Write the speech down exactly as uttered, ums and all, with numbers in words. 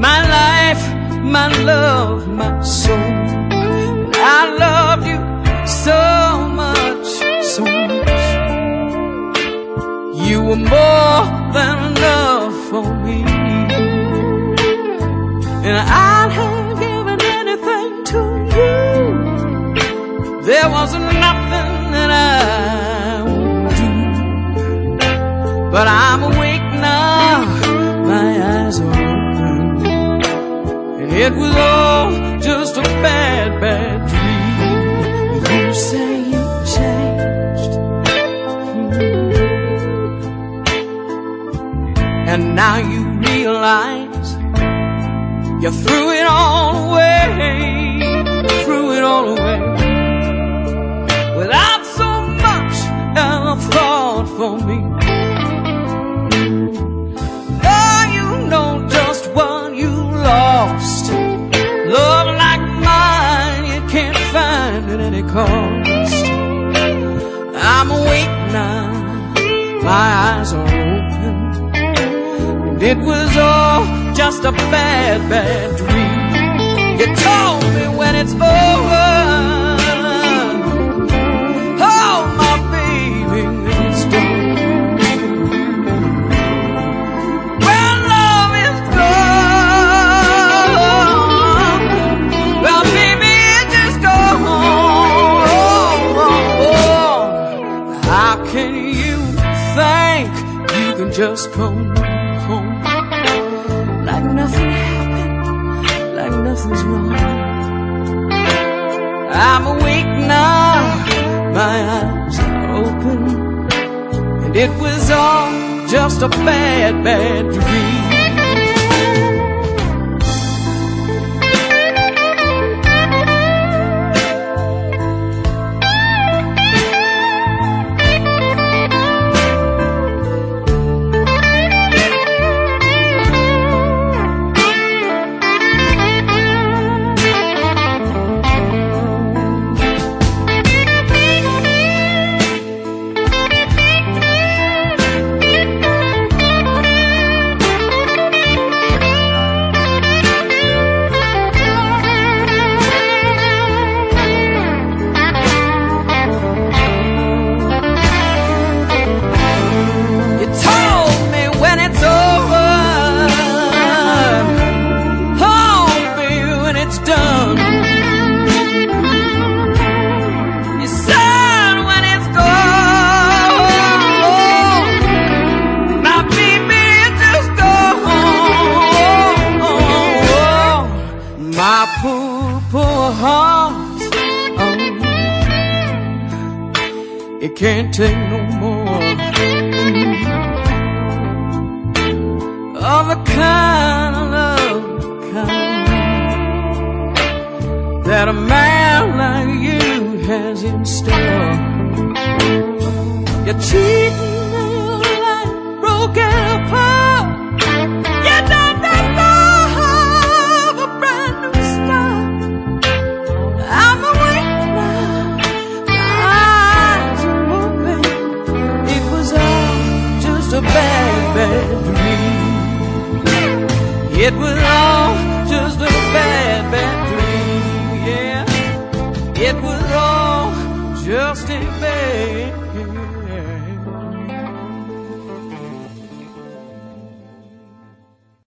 my life, my love, my soul. I love you so much, so much. You were more than enough for me, and I'd have given anything to you. There wasn't nothing that I would do, but I'm awake now, my eyes are open, and it was all just a bad, bad dream. You say you changed, and now you realize you threw it all away, threw it all away, without so much as a thought for me. Oh, you know just what you lost. Love like mine you can't find at any cost. I'm awake now, my eyes are open, and it was all just a bad, bad dream. You told me when it's over, oh my baby, when it's done. Well, love is gone. Well, baby, it just gone. How can you think you can just come home like nothing happened, like nothing's wrong? I'm awake now, my eyes are open, and it was all just a bad, bad dream. My poor, poor heart, oh, it can't take no more of the kind of love, kind that a man like you has in store. You're cheating me like broken apart. You don't deserve a brand new start. I'm awake now, my eyes are open. It was all just a bad, bad dream. It was all just a bad, bad dream, yeah. It was all just a bad dream.